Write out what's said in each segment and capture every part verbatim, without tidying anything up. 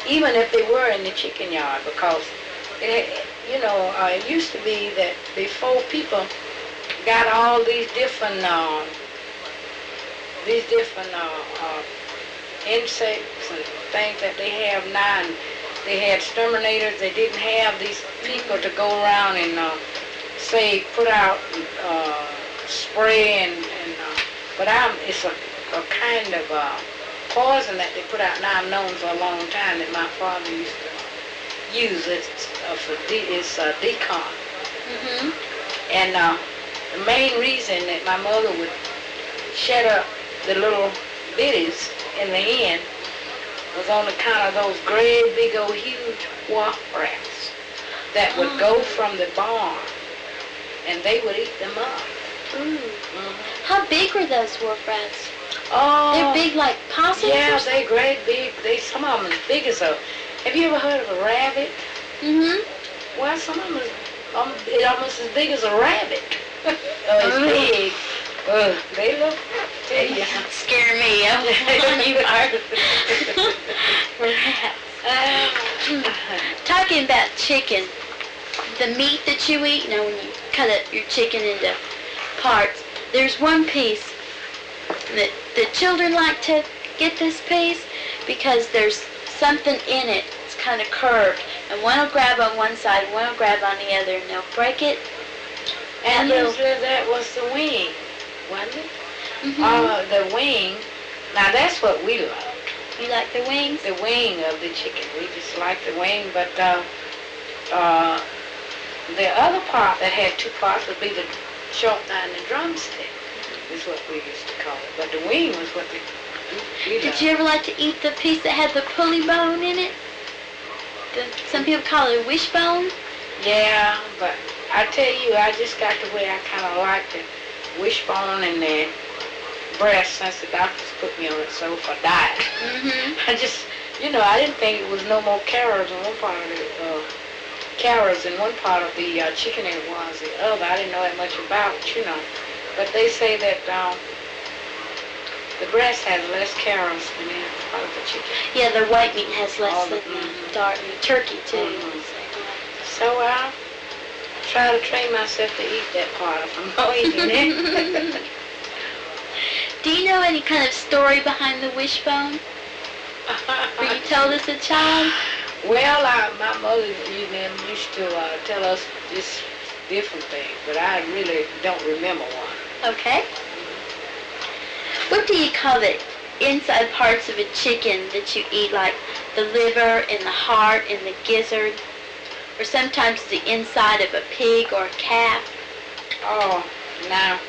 even if they were in the chicken yard, because it, you know, uh, it used to be that before people got all these different, uh, these different uh, uh, insects and things that they have now, and they had exterminators. They didn't have these people to go around and uh, say put out uh, spray and, and uh, but I'm it's a, a kind of uh, poison that they put out now. I've known for a long time that my father used to use it uh, for de- it's uh, decon. Mm-hmm. And uh, the main reason that my mother would shut up the little bitties in the end was on account of those great big old huge wasp rats that would Oh. go from the barn and they would eat them up. Ooh. Mm-hmm. How big were those wolf rats? Oh, They're big like possums? yeah, or something? they great big. They some of them as big as a. Have you ever heard of a rabbit? Mm-hmm. Well, some of them is um, it almost as big as a rabbit. Oh, it's Ooh. big. Uh, they look. Tell you. Scare me. You are. Rats. Uh, Talking about chicken, the meat that you eat, you know, when you cut up your chicken into parts, there's one piece that the children like to get this piece because there's something in it. It's kind of curved, and one will grab on one side, one will grab on the other, and they'll break it. and they'll- usually that was the wing, wasn't it? Mhm. Uh, the wing. Now that's what we love. You like the wings? The wing of the chicken. We just like the wing, but uh, uh, the other part that had two parts would be the short and the drumstick. Is what we used to call it. But the wing was what we, we Did loved. you ever like to eat the piece that had the pulley bone in it? The, some people call it a wishbone. Yeah, but I tell you, I just got the way I kind of like the wishbone and the breast since the doctors put me on it, so for diet. Mm-hmm. I just, you know, I didn't think it was no more carrots in one part of the, uh, carrots in one part of the uh, chicken than it was the other. I didn't know that much about it, you know. But they say that um, the breast has less carrots than any other part of the chicken. Yeah, the white meat has less All than the- the mhm. dark meat. Turkey, too. Mhm. So I try to train myself to eat that part if I'm not eating it. Do you know any kind of story behind the wishbone? Were you told as a child? Well, I, my mother you know, used to uh, tell us just different things, but I really don't remember one. Okay. What do you call the inside parts of a chicken that you eat, like the liver and the heart and the gizzard? Or sometimes the inside of a pig or a calf? Oh, now,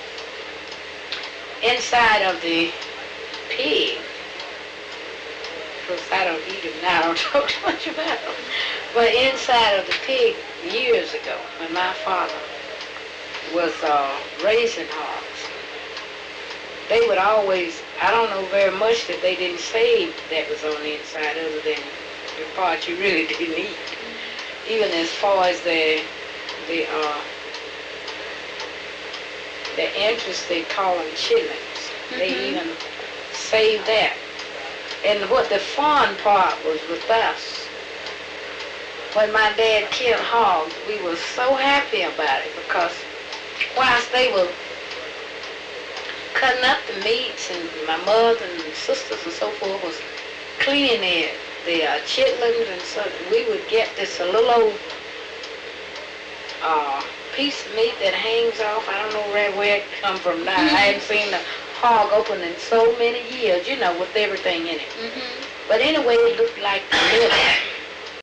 inside of the pig, because I don't eat them now, I don't talk too much about them, but inside of the pig years ago, when my father was uh, raising hogs, they would always, I don't know very much that they didn't say that was on the inside other than the part you really didn't eat. Even as far as the, the, uh, the entrance, they call them chitlins. They Mhm. even save that. And what the fun part was with us, when my dad killed hogs, we were so happy about it because whilst they were cutting up the meats and my mother and sisters and so forth was cleaning the, the uh, chitlins, and so we would get this a little old uh, piece of meat that hangs off. I don't know where, where it come from now. I hadn't seen the hog open in so many years, you know, with everything in it. Mm-hmm. But anyway, it looked like the liver.